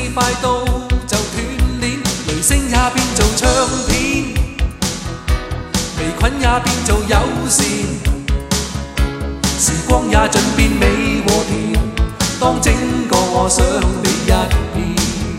快到就斷鏈，雷聲也變做唱片，微菌也變做友善，時光也盡變美和甜，當整個我想你一遍。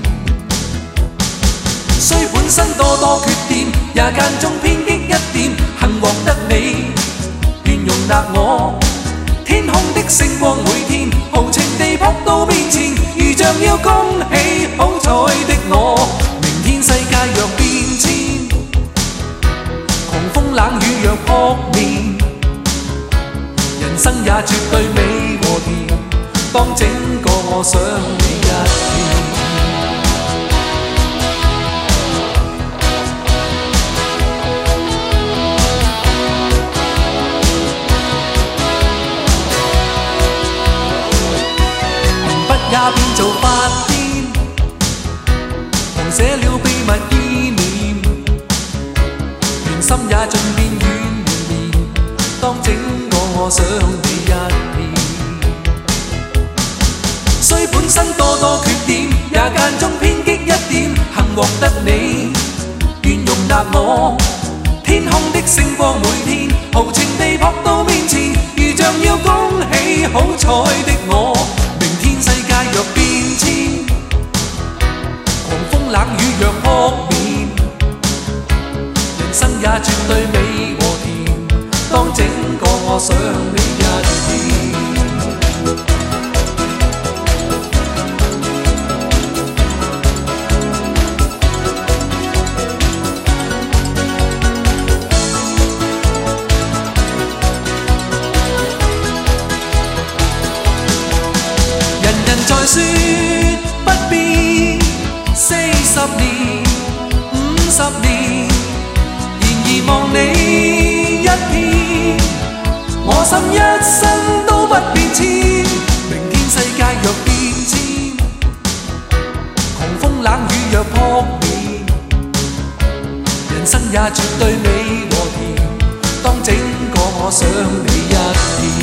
雖本身多缺點，也間中偏激一點，幸獲得你，願容納我。天空的星光每天豪情地撲到面前，如像要恭喜好彩的我。明天世界若變遷，狂風冷雨若撲面，人生也絕對美和甜，當整個我想你一遍。也變做發癲，狂寫了秘密意念，連心也盡變軟綿綿，當整個我想你一遍。雖本身多缺點，也間中偏激一點，幸獲得你，願容納我。天空的星光每天豪情地撲到面前，如像要恭喜好彩的我。世界若變遷，狂風冷雨若撲面，人生也絕對美和甜，當整個我想你一遍。再說不變40年50年，然而望你一遍，我心一生都不變遷。明天世界若變遷，狂風冷雨若撲面，人生也絕對美和甜，當整個我想你一遍。